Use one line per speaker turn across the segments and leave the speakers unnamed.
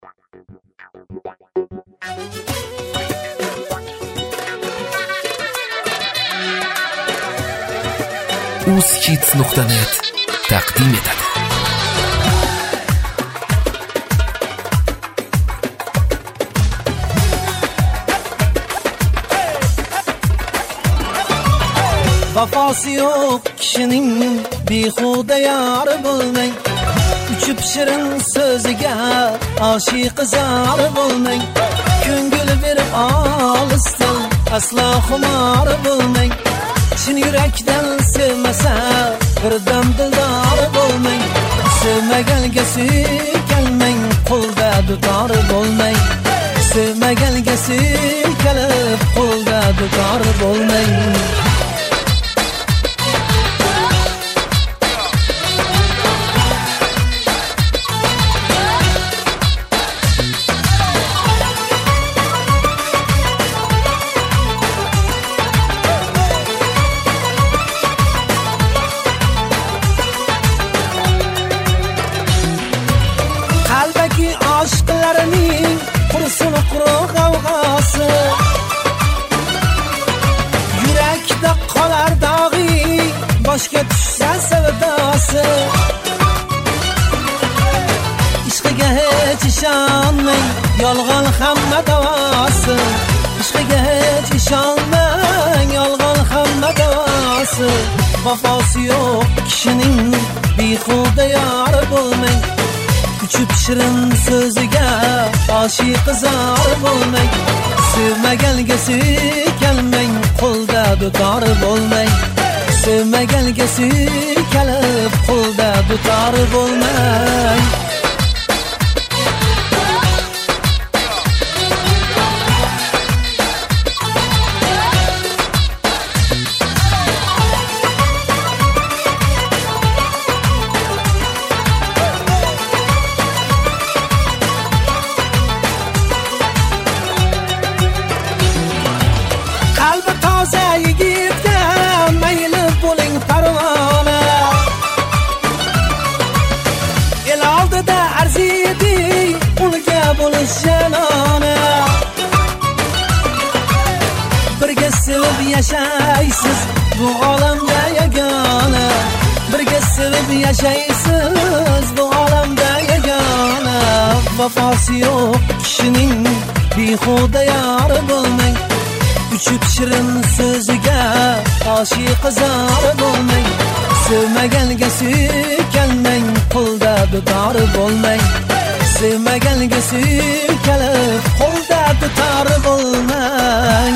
uzhits.net taqdim etadi.
Vafası yok kişinin behuda yar bo'lmang. Uchib shirin so'ziga oshiq zar bo'lmang. Ko'ngil berib olisdan aslo xumor bo'lmang. Chin yurakdan sevmasa birdan dildor bo'lmang. Sevmaganga suykalmang, qo'lda dutor bo'lmang. Sevmaganga suykalib qo'lda dutor bo'lmang. Qalbaki aşklarning qursin quruq g'avg'osi, yurakda qolar dog'i, boshga tushsa savdosi. Ishqiga hech ishonmang, yolg'on hamma davosi. Ishqiga hech ishonmang, yolg'on hamma davosi. Vafosi yo'q kishining behuda yor bo'lmang. Uchib shirin so'ziga oshiq zor bo'lmang. Sevmaganga suykalmang, qo'lda dutor bo'lmang. Sevmaganga suykalib qo'lda dutor bo'lmang. Qalbi toza yigitga mayli bo'ling parvona. El oldida arziydi unga bo'lish janona. Birga sevib yashaysiz bu olamda yagona. Birga sevib yashaysiz bu olamda yagona. Vafosi yo'q kishining behuda yor bo'lmang. Uchib shirin so'ziga oshiq zor bo'lmang. Sevmaganga suykalmang, qo'lda dutor bo'lmang. Sevmaganga suykalib qo'lda dutor bo'lmang.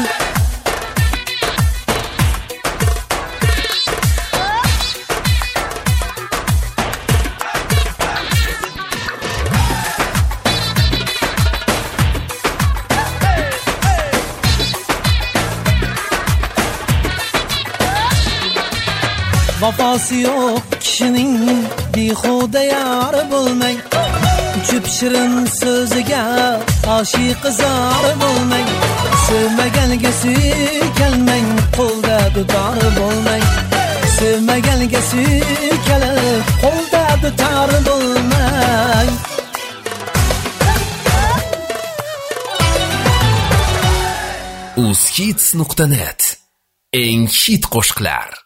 Vafosi yo'q kishining behuda yor bo'lmang. Uchib shirin so'ziga oshiq zor bo'lmang. Sevmaganga suykalmang, qo'lda dutor bo'lmang. Sevmaganga suykalib qo'lda dutor bo'lmang.
uzhits.net eng hit qo'shiqlar.